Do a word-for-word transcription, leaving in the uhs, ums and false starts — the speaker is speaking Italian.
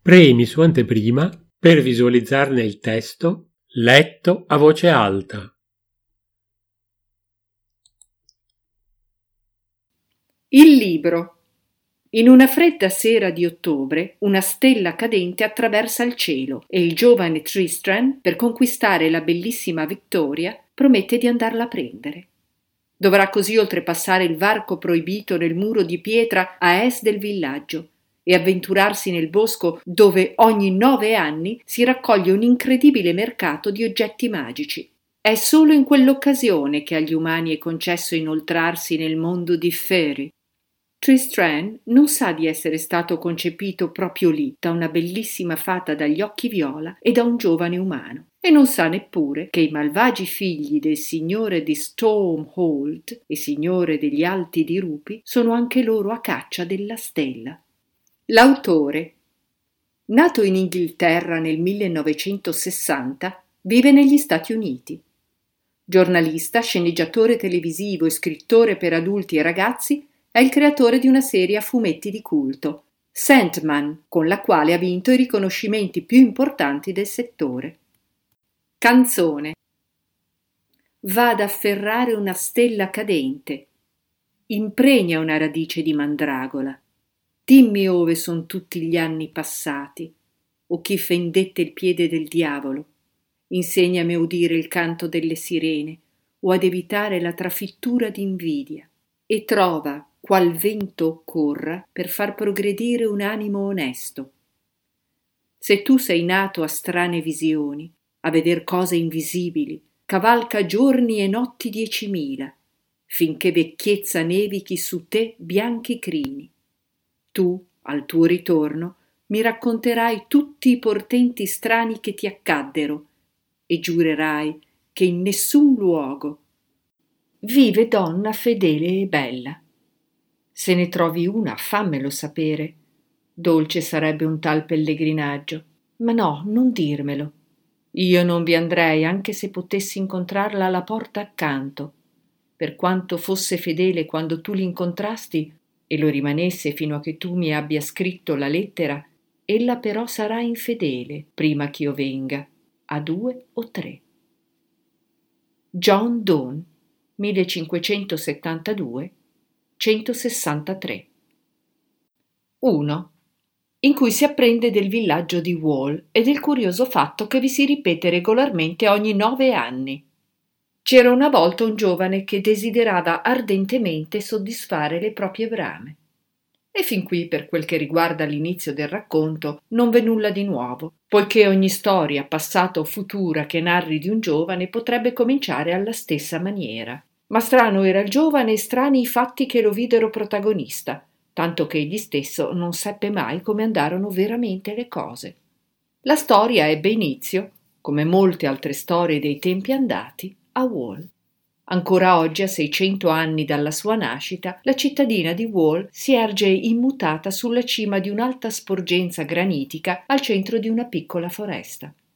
Premi su anteprima per visualizzarne il testo letto a voce alta. Il libro. In una fredda sera di ottobre, una stella cadente attraversa il cielo e il giovane Tristram, per conquistare la bellissima Victoria, promette di andarla a prendere. Dovrà così oltrepassare il varco proibito nel muro di pietra a est del villaggio e avventurarsi nel bosco dove ogni nove anni si raccoglie un incredibile mercato di oggetti magici. È solo in quell'occasione che agli umani è concesso inoltrarsi nel mondo di Fairy. Tristram non sa di essere stato concepito proprio lì da una bellissima fata dagli occhi viola e da un giovane umano, e non sa neppure che i malvagi figli del signore di Stormhold e signore degli Alti di Rupi sono anche loro a caccia della stella. L'autore, nato in Inghilterra nel millenovecentosessanta, vive negli Stati Uniti. Giornalista, sceneggiatore televisivo e scrittore per adulti e ragazzi, è il creatore di una serie a fumetti di culto, Sandman, con la quale ha vinto i riconoscimenti più importanti del settore. Canzone. Va ad afferrare una stella cadente, impregna una radice di mandragola. Dimmi ove son tutti gli anni passati, o chi fendette il piede del diavolo. Insegnami a udire il canto delle sirene, o ad evitare la trafittura d'invidia, e trova qual vento occorra per far progredire un animo onesto. Se tu sei nato a strane visioni, a veder cose invisibili, cavalca giorni e notti diecimila, finché vecchiezza nevichi su te bianchi crini. Tu, al tuo ritorno, mi racconterai tutti i portenti strani che ti accaddero e giurerai che in nessun luogo vive donna fedele e bella. Se ne trovi una, fammelo sapere. Dolce sarebbe un tal pellegrinaggio, ma no, non dirmelo. Io non vi andrei anche se potessi incontrarla alla porta accanto. Per quanto fosse fedele quando tu l'incontrasti e lo rimanesse fino a che tu mi abbia scritto la lettera, ella però sarà infedele prima ch'io venga, a due o tre. John Donne, millecinquecentosettantadue centosessantatré. uno. In cui si apprende del villaggio di Wall e del curioso fatto che vi si ripete regolarmente ogni nove anni. C'era una volta un giovane che desiderava ardentemente soddisfare le proprie brame. E fin qui, per quel che riguarda l'inizio del racconto, non v'è nulla di nuovo, poiché ogni storia, passata o futura, che narri di un giovane potrebbe cominciare alla stessa maniera. Ma strano era il giovane e strani i fatti che lo videro protagonista, tanto che egli stesso non seppe mai come andarono veramente le cose. La storia ebbe inizio, come molte altre storie dei tempi andati, a Wall. Ancora oggi, a seicento anni dalla sua nascita, la cittadina di Wall si erge immutata sulla cima di un'alta sporgenza granitica al centro di una piccola foresta.